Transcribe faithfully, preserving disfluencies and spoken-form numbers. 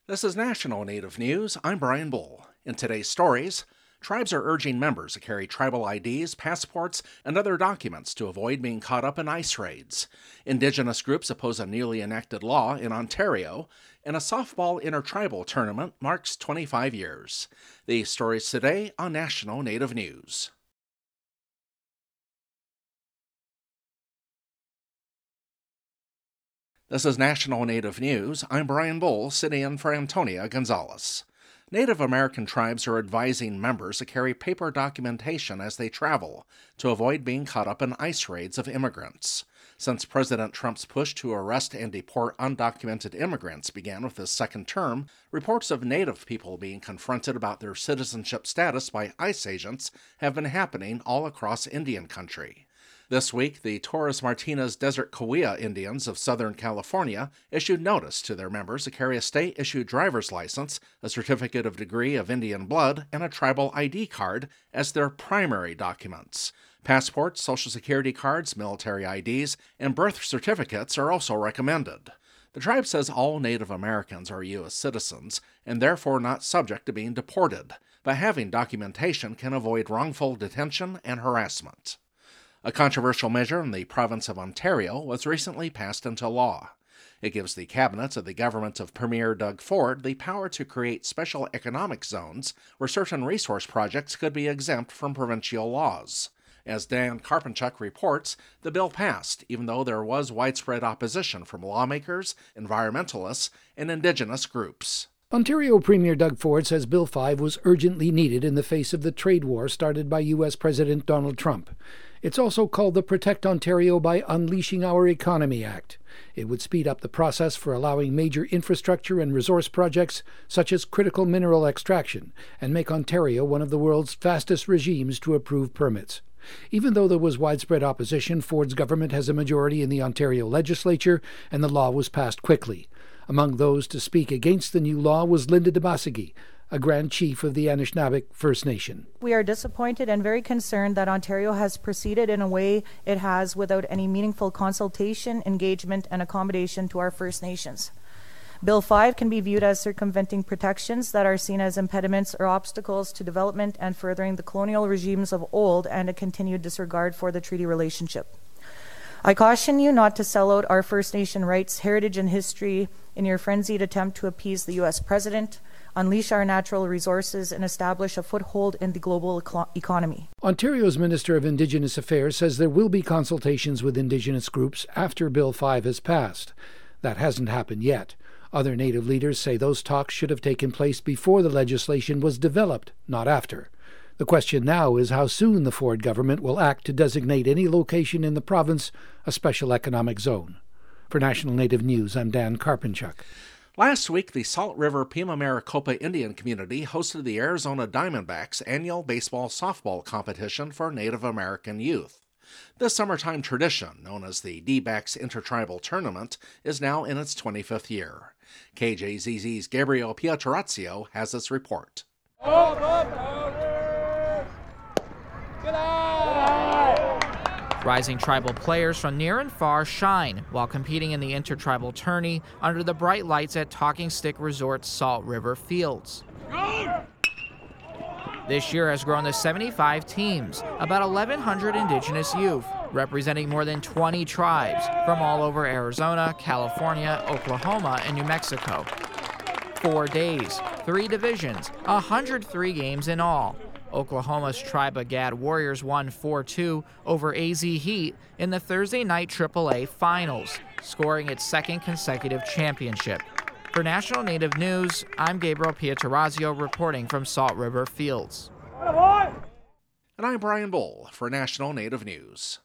This is National Native News. I'm Brian Bull. In today's stories, tribes are urging members to carry tribal I Ds, passports, and other documents to avoid being caught up in ICE raids. Indigenous groups oppose a newly enacted law in Ontario, and a softball intertribal tournament marks twenty-five years. These stories today on National Native News. This is National Native News. I'm Brian Bull, sitting in for Antonia Gonzalez. Native American tribes are advising members to carry paper documentation as they travel to avoid being caught up in ICE raids of immigrants. Since President Trump's push to arrest and deport undocumented immigrants began with his second term, reports of Native people being confronted about their citizenship status by ICE agents have been happening all across Indian country. This week, the Torres Martinez Desert Cahuilla Indians of Southern California issued notice to their members to carry a state-issued driver's license, a certificate of degree of Indian blood, and a tribal I D card as their primary documents. Passports, Social Security cards, military I Ds, and birth certificates are also recommended. The tribe says all Native Americans are U S citizens and therefore not subject to being deported, but having documentation can avoid wrongful detention and harassment. A controversial measure in the province of Ontario was recently passed into law. It gives the cabinet of the government of Premier Doug Ford the power to create special economic zones where certain resource projects could be exempt from provincial laws. As Dan Karpinchuk reports, the bill passed, even though there was widespread opposition from lawmakers, environmentalists, and Indigenous groups. Ontario Premier Doug Ford says Bill five was urgently needed in the face of the trade war started by U S President Donald Trump. It's also called the Protect Ontario by Unleashing Our Economy Act. It would speed up the process for allowing major infrastructure and resource projects, such as critical mineral extraction, and make Ontario one of the world's fastest regimes to approve permits. Even though there was widespread opposition, Ford's government has a majority in the Ontario legislature, and the law was passed quickly. Among those to speak against the new law was Linda Dabasigi, a Grand Chief of the Anishinaabe First Nation. We are disappointed and very concerned that Ontario has proceeded in a way it has without any meaningful consultation, engagement, and accommodation to our First Nations. Bill five can be viewed as circumventing protections that are seen as impediments or obstacles to development and furthering the colonial regimes of old and a continued disregard for the treaty relationship. I caution you not to sell out our First Nation rights, heritage, and history in your frenzied attempt to appease the U S President, unleash our natural resources, and establish a foothold in the global eco- economy. Ontario's Minister of Indigenous Affairs says there will be consultations with Indigenous groups after Bill five has passed. That hasn't happened yet. Other Native leaders say those talks should have taken place before the legislation was developed, not after. The question now is how soon the Ford government will act to designate any location in the province a special economic zone. For National Native News, I'm Dan Karpinchuk. Last week, the Salt River Pima Maricopa Indian community hosted the Arizona Diamondbacks annual baseball-softball competition for Native American youth. This summertime tradition, known as the D-Backs Intertribal Tournament, is now in its twenty-fifth year. K J Z Z's Gabriel Pietrorazio has this report. Up, up, up. Get out! Rising tribal players from near and far shine while competing in the intertribal tourney under the bright lights at Talking Stick Resort's Salt River Fields. This year has grown to seventy-five teams, about eleven hundred Indigenous youth, representing more than twenty tribes from all over Arizona, California, Oklahoma, and New Mexico. Four days, three divisions, one hundred three games in all. Oklahoma's Tribe Gad Warriors won four two over A Z Heat in the Thursday night triple A finals, scoring its second consecutive championship. For National Native News, I'm Gabriel Pietrorazio reporting from Salt River Fields. And I'm Brian Bull for National Native News.